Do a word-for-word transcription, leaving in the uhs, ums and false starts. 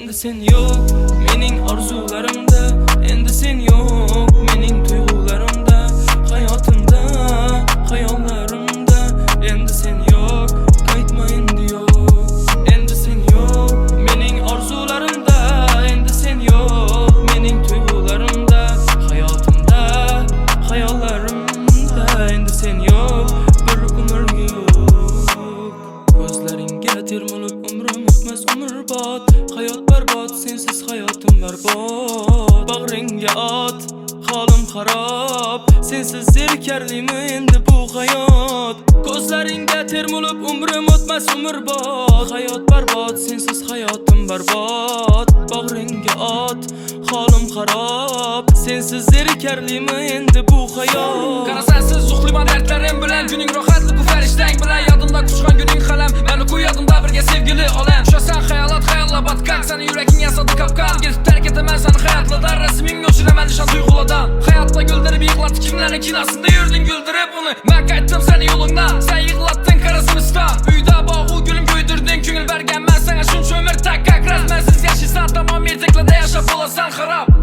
endi sen yok mening orzularimda, endi sen yok mening tuyg'ularimda, hayotimda, hayollarimda, endi sen yok, qaytma endi yok, endi sen yok mening orzularimda, endi sen yok mening tuyg'ularimda, hayotimda, hayollarimda, endi sen yok, bir umrga yo'q. Ko'zlaringga termilib umrim o'tmas umrbod, hayot barbod, sensiz hayotim barbod. Bag'ringga ot, holim xarob, sensiz zerikarlimi endi bu hayot. Ko'zlaringga termilib umrim o'tmas umrbod, hayot barbod, sensiz hayotim barbod. Bag'ringga ot, holim xarob, sensiz zerikarlimi endi bu hayot. Qara sensiz uxlayman dardlarim bilan, kuning rohatli bu farishtang bilan, yodimda quchgan kuning qalam, meni qo'y yodimda birga sevgili olam. Tushasan xayolot, xayollar botqan, seni yuraging yasadi kapkan, girib tark etaman seni hayotlardan, rasmingni o'chiraman nishon tuyg'ulardan. Hayotda guldirib yig'latib kimlarning kinasida yurding guldirib uni, men qaytdim seni yo'lingdan, sen yig'latding qarasimisdan. Uyda bog'u gulim ko'ydirding, ko'ngil berganman senga shuncha umr takka, rasmansiz yashaysan tamom etaklarda yashab bo'lasan xarob.